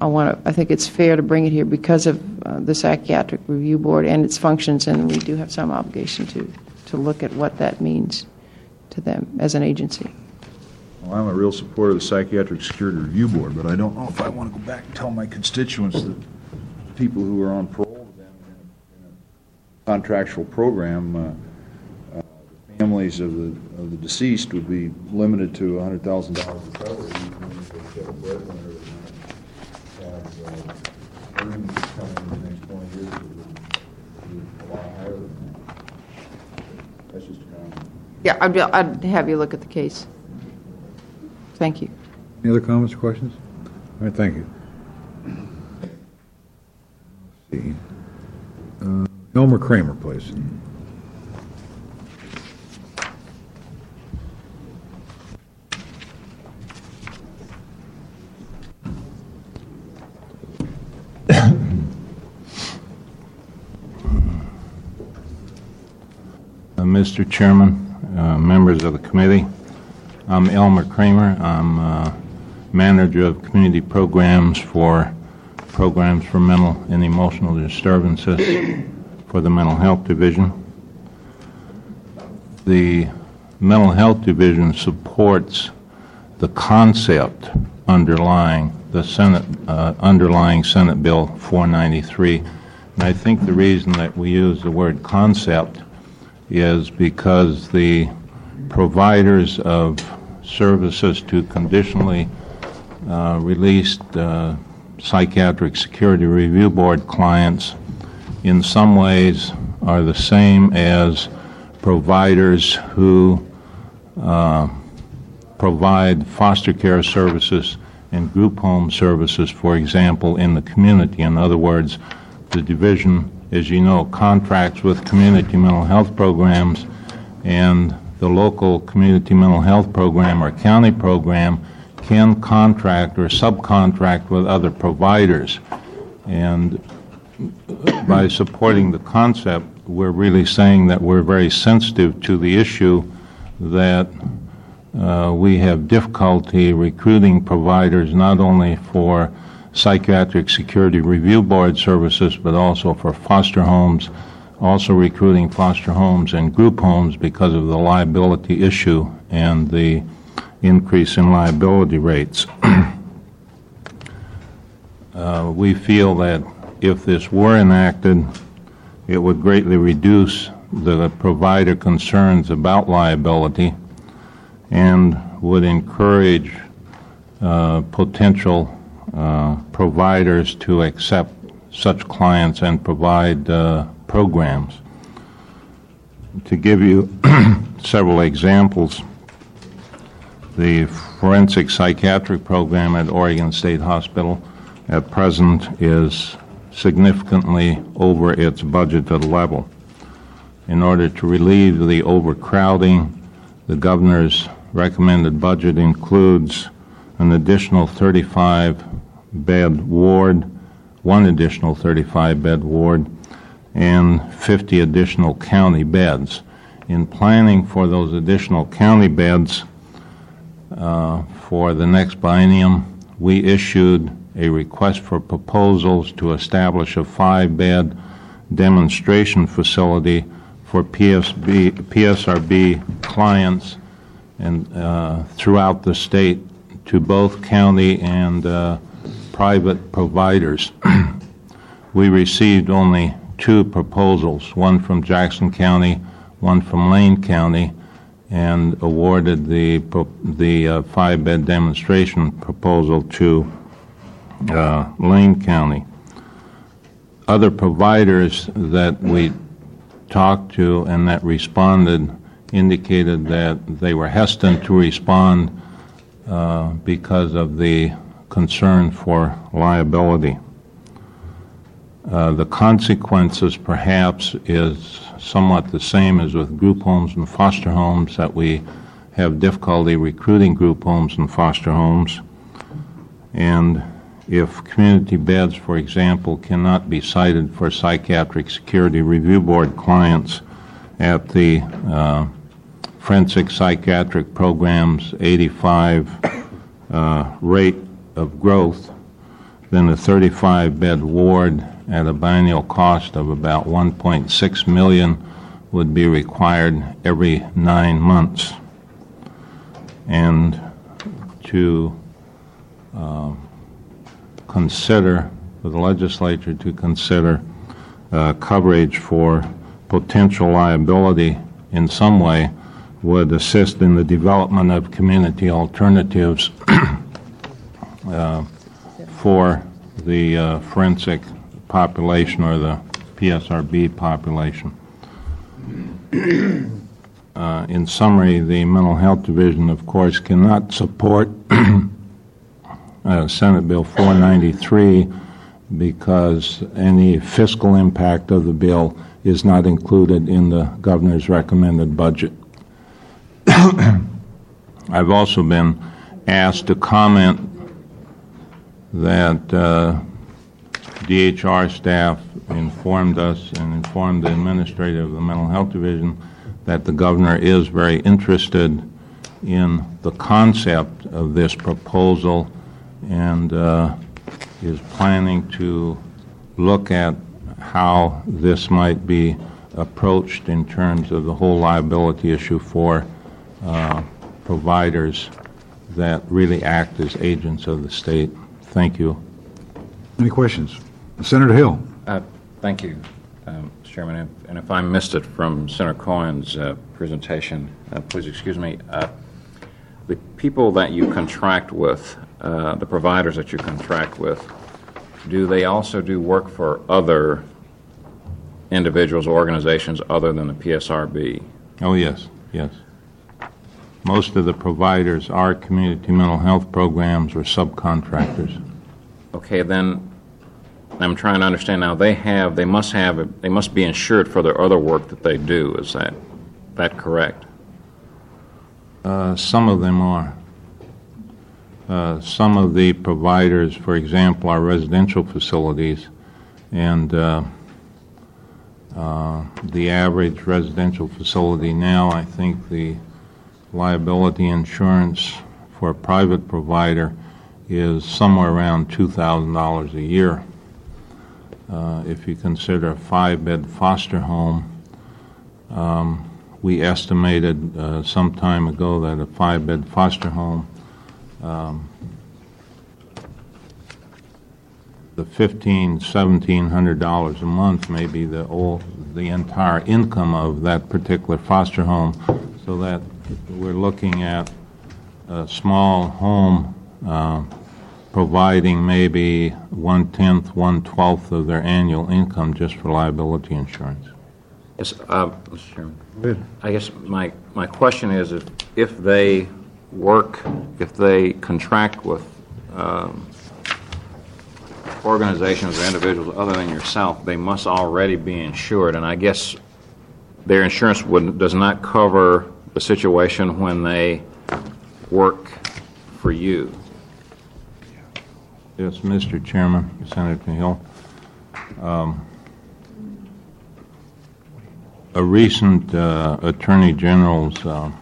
I think it's fair to bring it here because of the Psychiatric Review Board and its functions, and we do have some obligation to look at what that means to them as an agency. Well, I'm a real supporter of the Psychiatric Security Review Board, but I don't know if I want to go back and tell my constituents that people who are on parole to them in a contractual program, the families of the deceased would be limited to $100,000 recovery, even if they get a breadwinner that have earnings coming in the next 20 years that would be a lot higher than that. That's just a comment. Yeah, I'd have you look at the case. Thank you. Any other comments or questions? All right, thank you. Let's see. Elmer Kramer, please. Mr. Chairman, members of the committee, I'm Elmer Kramer. I'm manager of community programs for mental and emotional disturbances for the Mental Health Division. The Mental Health Division supports the concept underlying the underlying Senate Bill 493, and I think the reason that we use the word concept is because the providers of services to conditionally released Psychiatric Security Review Board clients in some ways are the same as providers who provide foster care services and group home services, for example, in the community. In other words, the division, as you know, contracts with community mental health programs, and the local community mental health program or county program can contract or subcontract with other providers. And by supporting the concept, we're really saying that we're very sensitive to the issue that we have difficulty recruiting providers not only for Psychiatric Security Review Board services, but also for foster homes, also recruiting foster homes and group homes because of the liability issue and the increase in liability rates. We feel that if this were enacted, it would greatly reduce the provider concerns about liability and would encourage potential providers to accept such clients and provide programs. To give you several examples, the forensic psychiatric program at Oregon State Hospital at present is significantly over its budgeted level. In order to relieve the overcrowding, the governor's recommended budget includes an additional 35-bed ward, one additional 35-bed ward, and 50 additional county beds. In planning for those additional county beds for the next biennium, we issued a request for proposals to establish a 5-bed demonstration facility for PSRB clients and throughout the state to both county and private providers. We received only 2 proposals, one from Jackson County, one from Lane County, and awarded the 5-bed demonstration proposal to Lane County. Other providers that we talked to and that responded indicated that they were hesitant to respond because of the concern for liability. The consequences perhaps is somewhat the same as with group homes and foster homes, that we have difficulty recruiting group homes and foster homes. And if community beds, for example, cannot be cited for Psychiatric Security Review Board clients at the forensic psychiatric program's 85 rate of growth, then the 35-bed ward at a biennial cost of about $1.6 million would be required every 9 months. And to consider, for the legislature to consider coverage for potential liability in some way would assist in the development of community alternatives for the forensic population or the PSRB population. In summary, the Mental Health Division, of course, cannot support Senate Bill 493 because any fiscal impact of the bill is not included in the governor's recommended budget. I've also been asked to comment that DHR staff informed us and informed the administrator of the Mental Health Division that the governor is very interested in the concept of this proposal and is planning to look at how this might be approached in terms of the whole liability issue for providers that really act as agents of the state. Thank you. Any questions? Senator Hill. Thank you, Mr. Chairman. And if I missed it from Senator Cohen's presentation, please excuse me. The people that you contract with, the providers that you contract with, do they also do work for other individuals or organizations other than the PSRB? Oh, yes, yes. Most of the providers are community mental health programs or subcontractors. Okay, then I'm trying to understand now. They must be insured for their other work that they do. Is that correct? Some of them are. Some of the providers, for example, are residential facilities, and the average residential facility now, I think the liability insurance for a private provider is somewhere around $2,000 a year. If you consider a 5-bed foster home, we estimated some time ago that a 5-bed foster home, the $1,700 a month may be the entire income of that particular foster home, so that we're looking at a small home providing maybe 1/10, 1/12 of their annual income just for liability insurance. Yes, Mr. Chairman. I guess my question is if they contract with organizations or individuals other than yourself, they must already be insured, and I guess their insurance does not cover the situation when they work for you. Yes, Mr. Chairman, Senator Hill. A recent Attorney General's,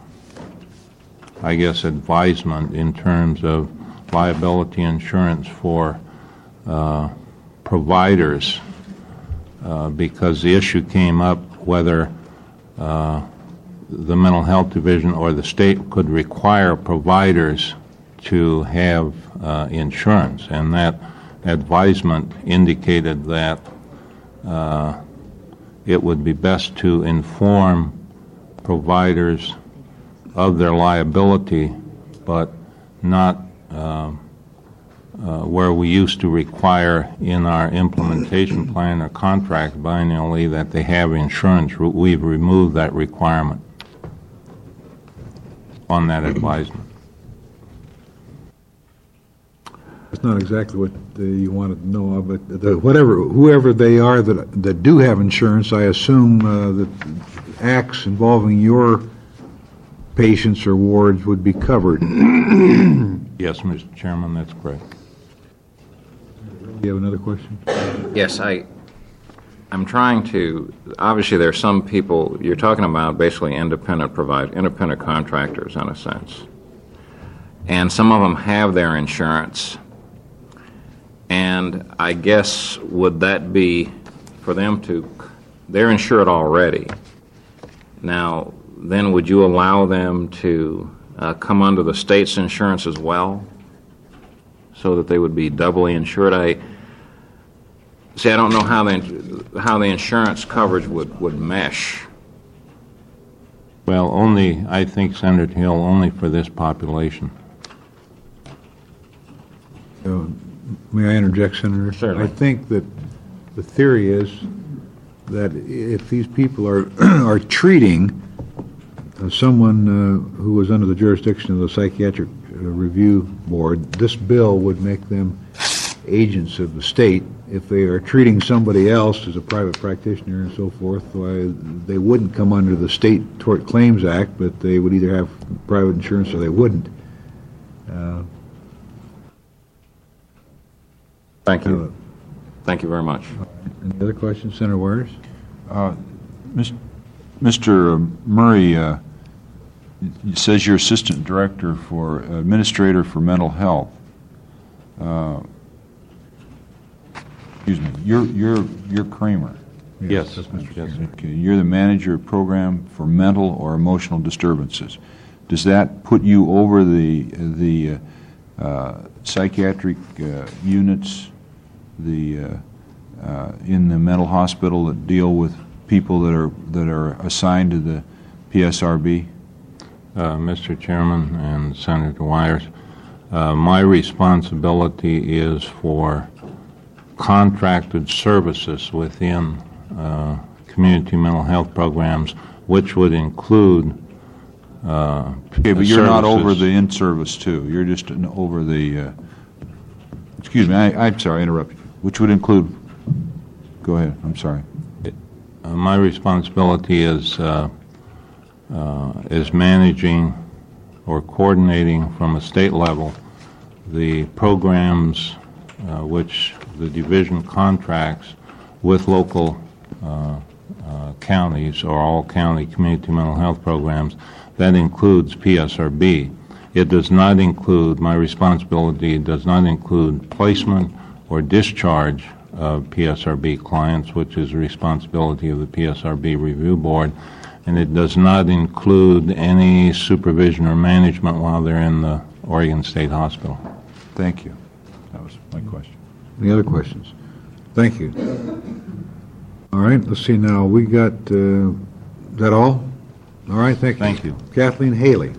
advisement in terms of liability insurance for providers, because the issue came up whether the Mental Health Division or the state could require providers to have insurance, and that advisement indicated that it would be best to inform providers of their liability, but not where we used to require in our implementation plan or contract biannually that they have insurance. We've removed that requirement on that advisement. That's not exactly what you wanted to know of, but whoever they are that do have insurance, I assume that acts involving your patients or wards would be covered. Yes, Mr. Chairman, that's correct. Do you have another question? Yes, I'm trying to, obviously there are some people, you're talking about basically independent contractors in a sense. And some of them have their insurance. And I guess, would that be for them to, they're insured already. Now, then would you allow them to come under the state's insurance as well, so that they would be doubly insured? I don't know how the insurance coverage would mesh. Well, only, I think, Senator Hill, only for this population. May I interject, Senator? Certainly. I think that the theory is that if these people are are treating someone who was under the jurisdiction of the Psychiatric Review Board, this bill would make them agents of the state. If they are treating somebody else as a private practitioner and so forth, they wouldn't come under the State Tort Claims Act, but they would either have private insurance or they wouldn't. Thank you. Thank you very much. Any other questions, Senator Waters? Mr. Murray, it says you're Assistant Director for Administrator for Mental Health. Excuse me, you're Kramer. Yes, that's Mr. yes, Chairman. Okay, you're the Manager of Program for Mental or Emotional Disturbances. Does that put you over the psychiatric units in the mental hospital that deal with people that are assigned to the PSRB? Mr. Chairman and Senator Wires, my responsibility is for contracted services within community mental health programs, which would include Okay, but you're not over the in-service too. You're just over the. Excuse me. I'm sorry, I interrupted you. Which would include. Go ahead. I'm sorry. My responsibility is managing or coordinating from a state level the programs which the division contracts with local counties or all county community mental health programs. That includes PSRB. It does not include, my responsibility does not include placement or discharge of PSRB clients, which is the responsibility of the PSRB Review Board, and it does not include any supervision or management while they're in the Oregon State Hospital. Thank you. That was my question. Any other questions? Thank you. All right, let's see now. We got, is that all? All right, thank you. Thank you. Kathleen Haley.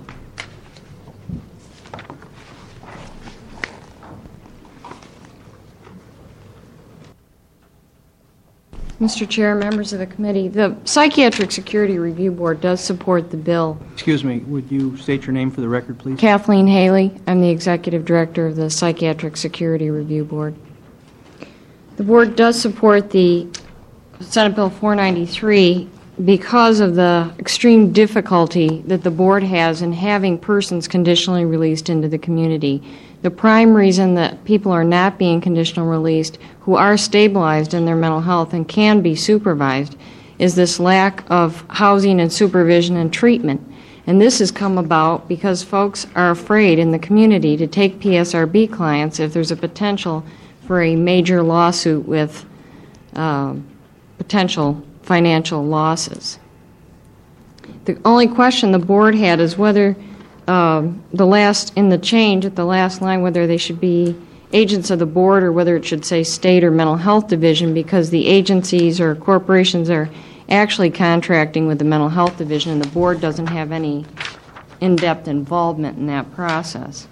Mr. Chair, members of the committee, the Psychiatric Security Review Board does support the bill. Excuse me, would you state your name for the record, please? Kathleen Haley, I'm the Executive Director of the Psychiatric Security Review Board. The board does support the Senate Bill 493 because of the extreme difficulty that the board has in having persons conditionally released into the community. The prime reason that people are not being conditional released who are stabilized in their mental health and can be supervised is this lack of housing and supervision and treatment. And this has come about because folks are afraid in the community to take PSRB clients if there's a potential for a major lawsuit with potential financial losses. The only question the board had is whether in the change at the last line, whether they should be agents of the board or whether it should say state or mental health division, because the agencies or corporations are actually contracting with the mental health division and the board doesn't have any in-depth involvement in that process.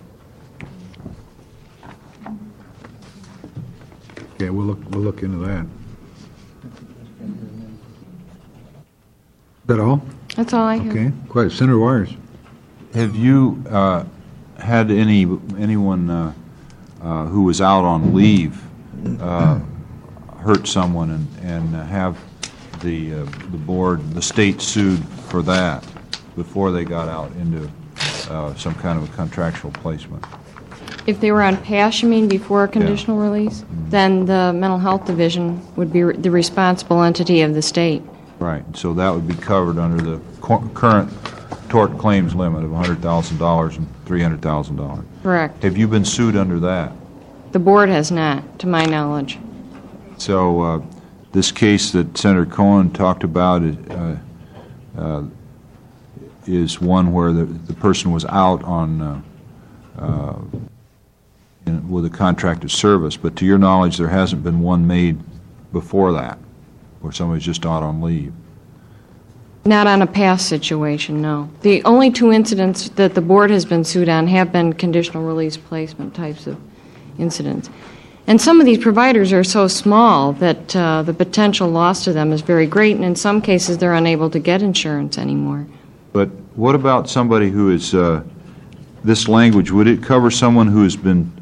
Okay, we'll look into that. Is that all? That's all I have. Okay, quite. Senator Wires. Have you had anyone who was out on leave hurt someone and have the board, the state sued for that before they got out into some kind of a contractual placement? If they were on PASH, you mean, before a conditional release, then the mental health division would be the responsible entity of the state. Right, so that would be covered under the current tort claims limit of $100,000 and $300,000. Correct. Have you been sued under that? The board has not, to my knowledge. So this case that Senator Cohen talked about is one where the person was out on with a contracted service, but to your knowledge, there hasn't been one made before that, where somebody's just out on leave. Not on a past situation, no. The only two incidents that the board has been sued on have been conditional release placement types of incidents. And some of these providers are so small that the potential loss to them is very great, and in some cases they're unable to get insurance anymore. But what about somebody who is, this language, would it cover someone who has been,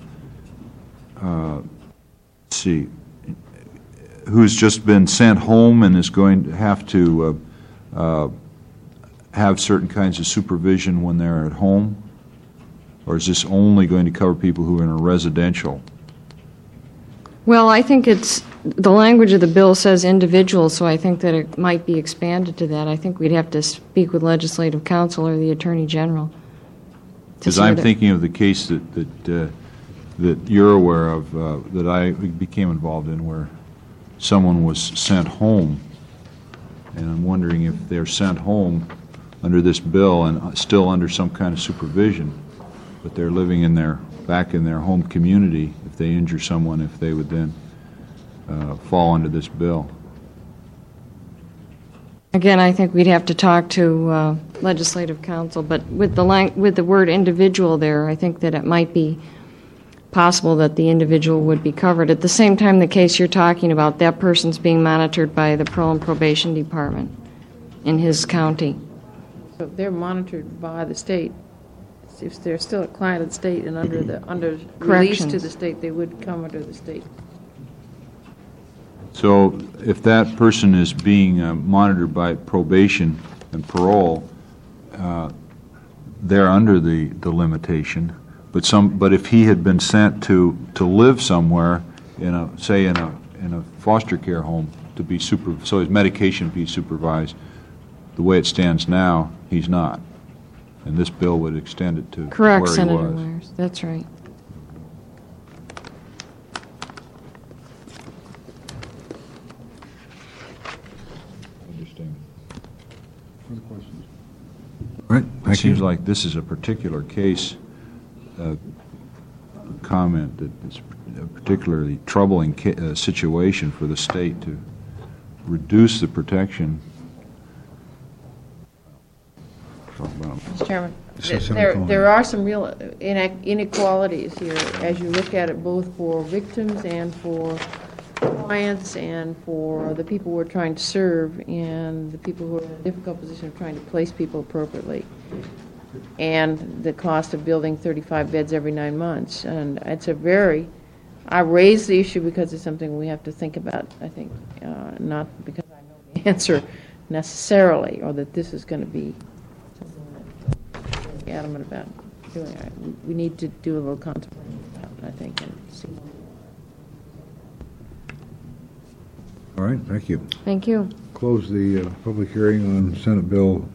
let's see, who's just been sent home and is going to have to have certain kinds of supervision when they're at home? Or is this only going to cover people who are in a residential? Well, I think it's, the language of the bill says individual, so I think that it might be expanded to that. I think we'd have to speak with legislative counsel or the attorney general. Because I'm thinking of the case that you're aware of, that I became involved in, where someone was sent home, and I'm wondering if they're sent home under this bill and still under some kind of supervision, but they're living back in their home community, if they injure someone, if they would then fall under this bill. Again, I think we'd have to talk to legislative counsel, but with the word individual there, I think that it might be possible that the individual would be covered. At the same time, the case you're talking about, that person's being monitored by the parole and probation department in his county. So if they're monitored by the state, if they're still a client of the state and under release to the state, they would come under the state. So if that person is being monitored by probation and parole, they're under the limitation. But if he had been sent to live somewhere, in a foster care home, to be so his medication be supervised, the way it stands now, he's not. And this bill would extend it to Correct, where he Senator was. Myers. That's right. Understand. Other questions? All right, It thank seems you. like this is a particular case, comment that it's a particularly troubling situation for the state to reduce the protection. Talk about Mr. Chairman, Senator Cohen. there are some real inequalities here as you look at it, both for victims and for clients and for the people we're trying to serve and the people who are in a difficult position of trying to place people appropriately, and the cost of building 35 beds every 9 months. And it's I raise the issue because it's something we have to think about, I think, not because I know the answer necessarily, or that this is going to be something that we're really adamant about doing. We need to do a little contemplation about it, I think, and see. All right, thank you. Thank you. Close the public hearing on Senate Bill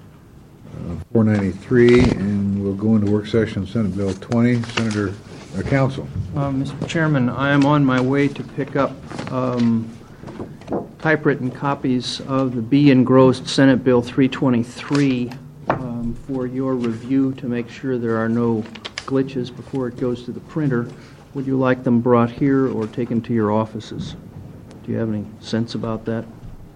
493, and we'll go into work session Senate Bill 20. Senator Counsel. Mr. Chairman, I am on my way to pick up typewritten copies of the B-engrossed Senate Bill 323 for your review to make sure there are no glitches before it goes to the printer. Would you like them brought here or taken to your offices? Do you have any sense about that?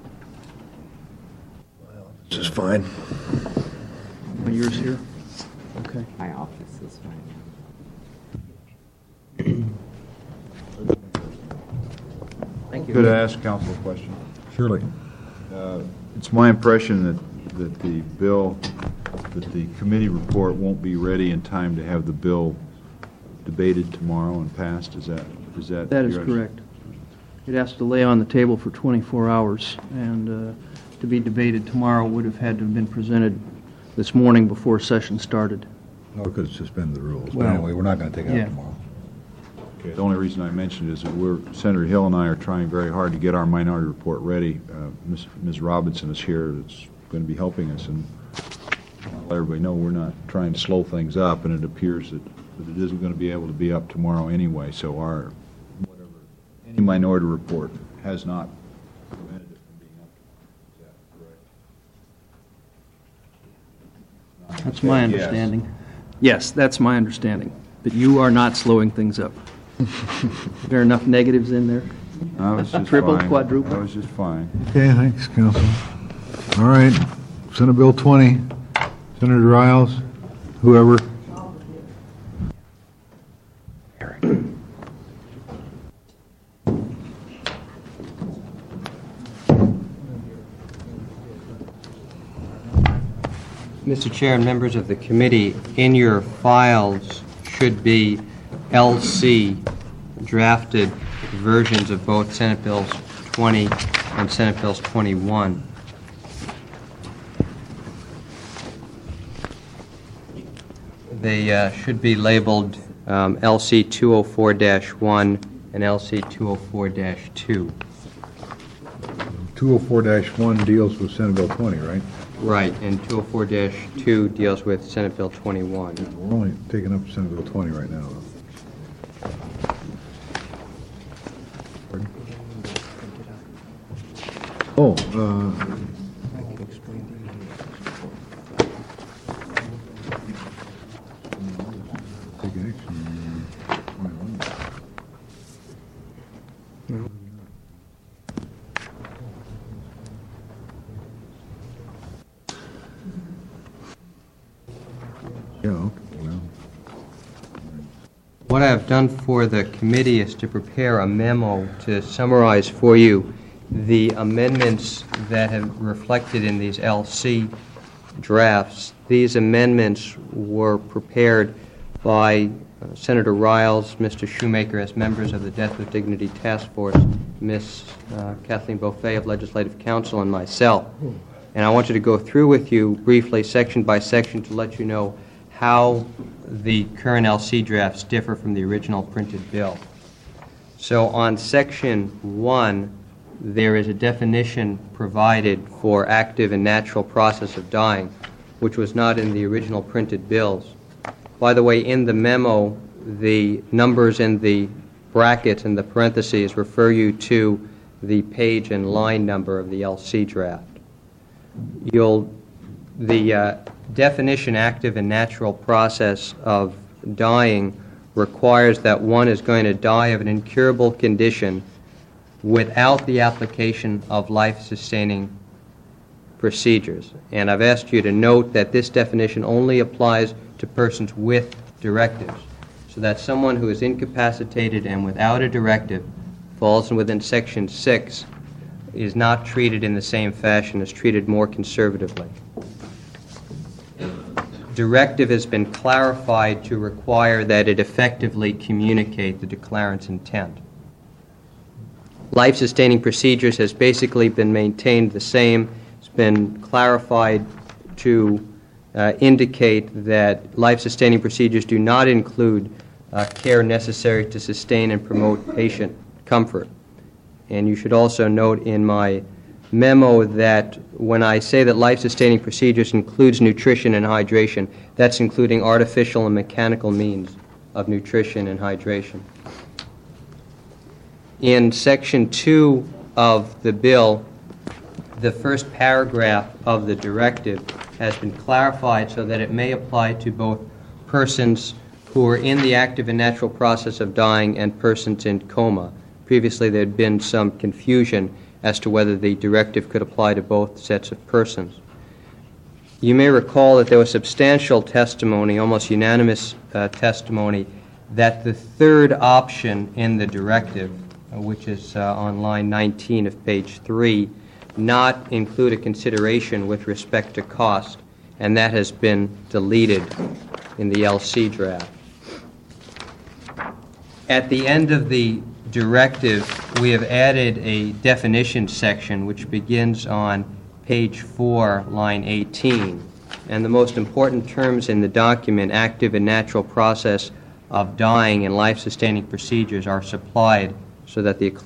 This is fine. Are yours here? Okay. My office is fine. Thank you. Could I ask counsel a question? Surely. It's my impression that the bill, that the committee report won't be ready in time to have the bill debated tomorrow and passed. Is that That is your- correct. It has to lay on the table for 24 hours, and to be debated tomorrow would have had to have been presented this morning before session started. No, we could suspend the rules. But Well, anyway, we're not going to take it yeah. out tomorrow. Okay. The only reason I mentioned it is that Senator Hill and I are trying very hard to get our minority report ready. Ms. Robinson is here, that's going to be helping us, and let everybody know we're not trying to slow things up, and it appears that it isn't going to be able to be up tomorrow anyway, so any minority report has not prevented it from being up tomorrow. Is that correct? That's my understanding. Yes, that's my understanding, that you are not slowing things up. There are enough negatives in there? I was just Triple, fine. quadruple? I was just fine. Okay, thanks, Council. All right, Senate Bill 20, Senator Riles, whoever. Mr. Chair and members of the committee, in your files should be LC drafted versions of both Senate Bills 20 and Senate Bills 21. They should be labeled LC 204-1 and LC 204-2. 204-1 deals with Senate Bill 20, right? Right, and 204-2 deals with Senate Bill 21. We're only taking up Senate Bill 20 right now, though. Pardon? Oh, take action. 21. Yeah, okay, well. What I've done for the committee is to prepare a memo to summarize for you the amendments that have reflected in these LC drafts. These amendments were prepared by Senator Riles, Mr. Shoemaker as members of the Death with Dignity Task Force, Ms. Kathleen Beaufet of Legislative Council, and myself. And I wanted to go through with you briefly, section by section, to let you know how the current LC drafts differ from the original printed bill. So on section 1, there is a definition provided for active and natural process of dying, which was not in the original printed bills. By the way, in the memo, the numbers in the brackets and the parentheses refer you to the page and line number of the LC draft. The definition, active and natural process of dying, requires that one is going to die of an incurable condition without the application of life-sustaining procedures. And I've asked you to note that this definition only applies to persons with directives. So that someone who is incapacitated and without a directive falls within Section 6 is not treated in the same fashion, is treated more conservatively. Directive has been clarified to require that it effectively communicate the declarant's intent. Life-sustaining procedures has basically been maintained the same. It's been clarified to indicate that life-sustaining procedures do not include care necessary to sustain and promote patient comfort. And you should also note in my memo that when I say that life-sustaining procedures includes nutrition and hydration, that's including artificial and mechanical means of nutrition and hydration. In Section 2 of the bill, the first paragraph of the directive has been clarified so that it may apply to both persons who are in the active and natural process of dying and persons in coma. Previously, there had been some confusion as to whether the directive could apply to both sets of persons. You may recall that there was substantial testimony, almost unanimous testimony, that the third option in the directive, which is on line 19 of page 3, not include a consideration with respect to cost, and that has been deleted in the LC draft. At the end of the directive, we have added a definition section which begins on page 4, line 18. And the most important terms in the document, active and natural process of dying and life-sustaining procedures, are supplied so that the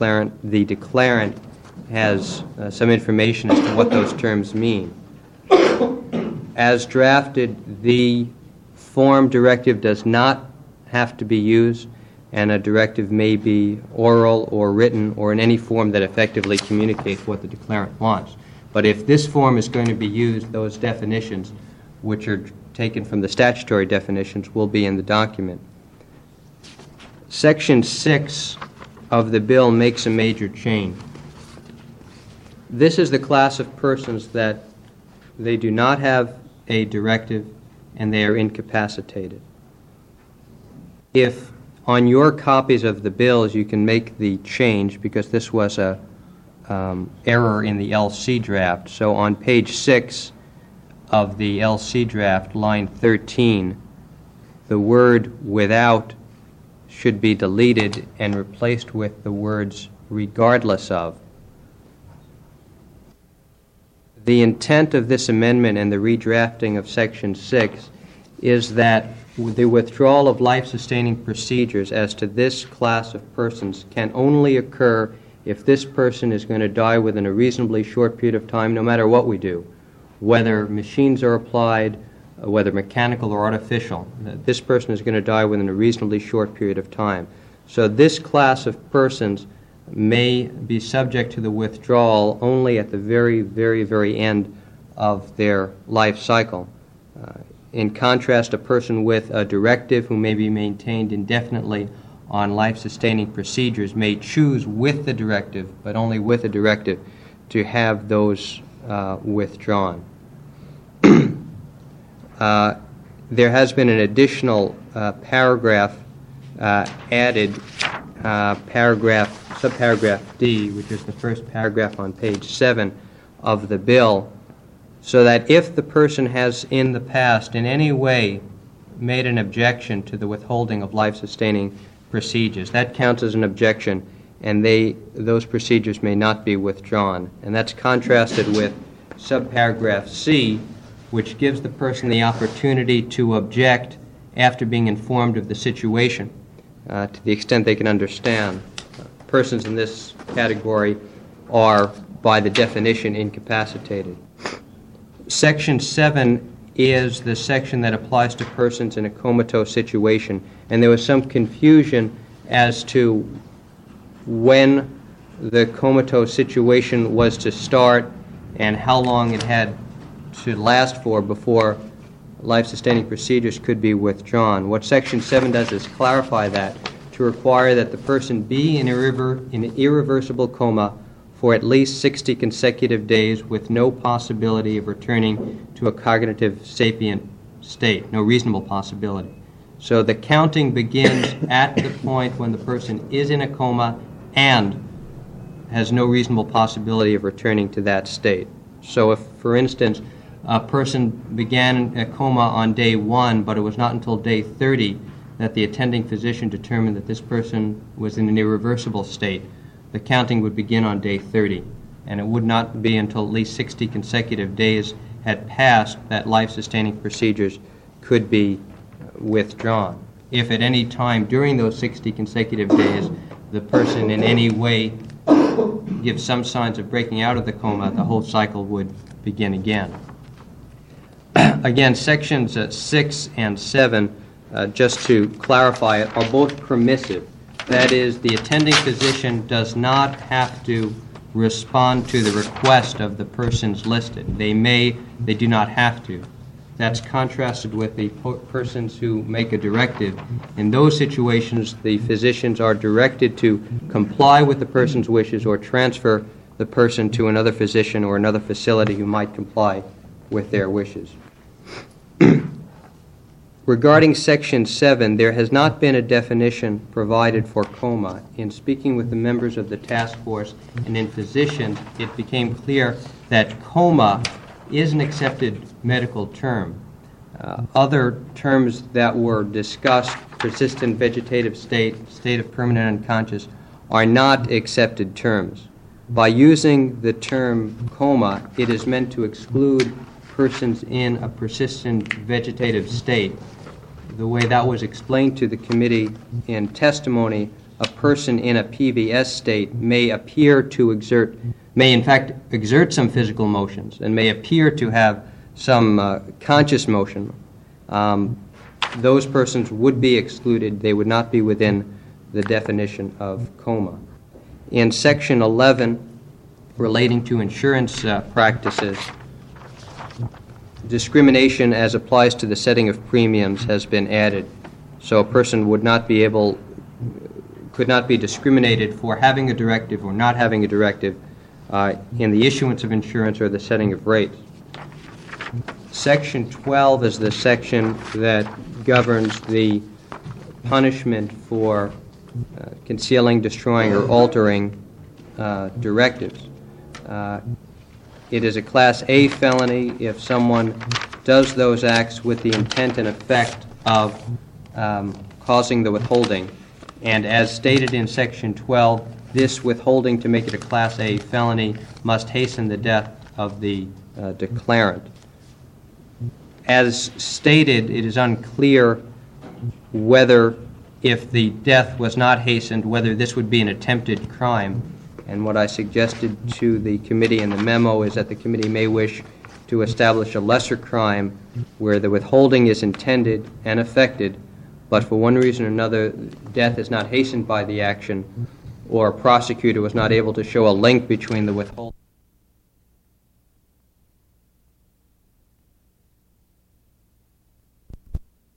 declarant has some information as to what those terms mean. As drafted, the form directive does not have to be used, and a directive may be oral or written or in any form that effectively communicates what the declarant wants. But if this form is going to be used, those definitions, which are taken from the statutory definitions, will be in the document. Section 6 of the bill makes a major change. This is the class of persons that they do not have a directive and they are incapacitated. If on your copies of the bills you can make the change, because this was a error in the LC draft, so on page 6 of the LC draft, line 13, the word "without" should be deleted and replaced with the words "regardless of." The intent of this amendment and the redrafting of Section 6 is that the withdrawal of life-sustaining procedures as to this class of persons can only occur if this person is going to die within a reasonably short period of time, no matter what we do, whether machines are applied, whether mechanical or artificial. This person is going to die within a reasonably short period of time. So this class of persons may be subject to the withdrawal only at the very, very, very end of their life cycle. In contrast, a person with a directive who may be maintained indefinitely on life-sustaining procedures may choose with the directive, but only with the directive, to have those withdrawn. There has been an additional paragraph added, subparagraph D, which is the first paragraph on page 7 of the bill, so that if the person has in the past in any way made an objection to the withholding of life-sustaining procedures, that counts as an objection, and those procedures may not be withdrawn. And that's contrasted with subparagraph C, which gives the person the opportunity to object after being informed of the situation, to the extent they can understand. Persons in this category are, by the definition, incapacitated. Section 7 is the section that applies to persons in a comatose situation, and there was some confusion as to when the comatose situation was to start and how long it had to last for before life-sustaining procedures could be withdrawn. What Section 7 does is clarify that to require that the person be in an irreversible coma for at least 60 consecutive days with no possibility of returning to a cognitive sapient state, no reasonable possibility. So the counting begins at the point when the person is in a coma and has no reasonable possibility of returning to that state. So if, for instance, a person began a coma on day 1, but it was not until day 30 that the attending physician determined that this person was in an irreversible state, the counting would begin on day 30, and it would not be until at least 60 consecutive days had passed that life-sustaining procedures could be withdrawn. If at any time during those 60 consecutive days the person in any way gives some signs of breaking out of the coma, the whole cycle would begin again. Again, sections 6 and 7, just to clarify it, are both permissive. That is, the attending physician does not have to respond to the request of the persons listed. They do not have to. That's contrasted with the persons who make a directive. In those situations, the physicians are directed to comply with the person's wishes or transfer the person to another physician or another facility who might comply with their wishes. Regarding Section 7, there has not been a definition provided for coma. In speaking with the members of the task force and in physicians, it became clear that coma is an accepted medical term. Other terms that were discussed, persistent vegetative state, state of permanent unconscious, are not accepted terms. By using the term coma, it is meant to exclude persons in a persistent vegetative state. The way that was explained to the committee in testimony, a person in a PVS state may in fact exert some physical motions and may appear to have some conscious motion, those persons would be excluded. They would not be within the definition of coma. In Section 11, relating to insurance practices, discrimination as applies to the setting of premiums has been added. So a person would not be could not be discriminated for having a directive or not having a directive in the issuance of insurance or the setting of rates. Section 12 is the section that governs the punishment for concealing, destroying, or altering directives. It is a Class A felony if someone does those acts with the intent and effect of causing the withholding. And as stated in Section 12, this withholding to make it a Class A felony must hasten the death of the declarant. As stated, it is unclear whether, if the death was not hastened, whether this would be an attempted crime. And what I suggested to the committee in the memo is that the committee may wish to establish a lesser crime where the withholding is intended and effected, but for one reason or another, death is not hastened by the action, or a prosecutor was not able to show a link between the withholding